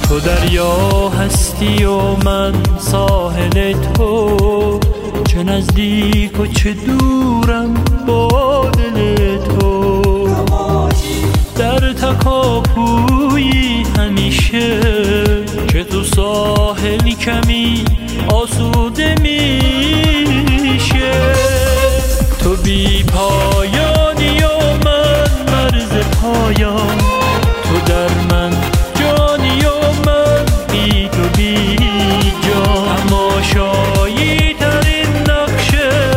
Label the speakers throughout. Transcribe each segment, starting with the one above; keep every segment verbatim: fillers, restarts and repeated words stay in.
Speaker 1: تو دریا هستی و من ساحل تو، چه نزدیک و چه دورم با دل تو. در تکاپویی همیشه که تو ساحل کمی آسوده میشه. تو بی پایانی و من مرز پایان، تو در من جانی و من بی تو بی جان. تماشایی ترین نقش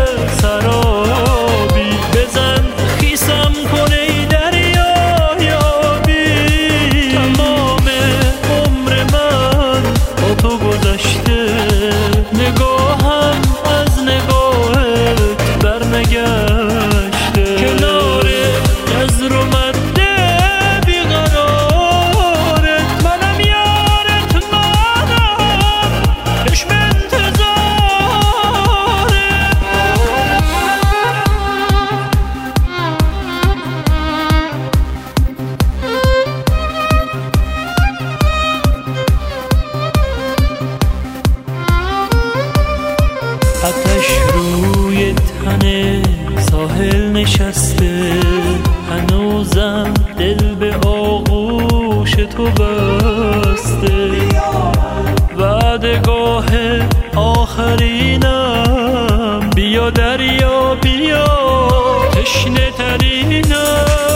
Speaker 1: سرابی، بزن خیسم کنه ای دریا یابی. تمام عمر من با تو گذشته، نگاهم از نگاهت برنگشته. کنار جزر و مده بیقرارت، منم یارت، منم چشم انتظارت. آتش روی تن ساحل نشسته، هنوزم دل به آغوش تو بسته. وعدگاه آخرینم، بیا دریا بیا، تشنه ترینم.